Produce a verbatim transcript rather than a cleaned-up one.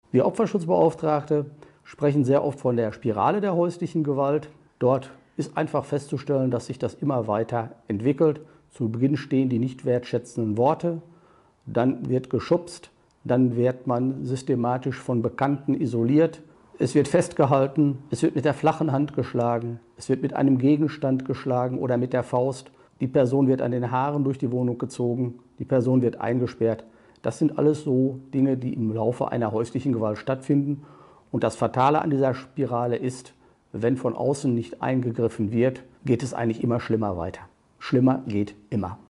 Wir Opferschutzbeauftragte sprechen sehr oft von der Spirale der häuslichen Gewalt. Dort ist einfach festzustellen, dass sich das immer weiter entwickelt. Zu Beginn stehen die nicht wertschätzenden Worte, dann wird geschubst, dann wird man systematisch von Bekannten isoliert. Es wird festgehalten, es wird mit der flachen Hand geschlagen, es wird mit einem Gegenstand geschlagen oder mit der Faust. Die Person wird an den Haaren durch die Wohnung gezogen, die Person wird eingesperrt. Das sind alles so Dinge, die im Laufe einer häuslichen Gewalt stattfinden. Und das Fatale an dieser Spirale ist, wenn von außen nicht eingegriffen wird, geht es eigentlich immer schlimmer weiter. Schlimmer geht immer.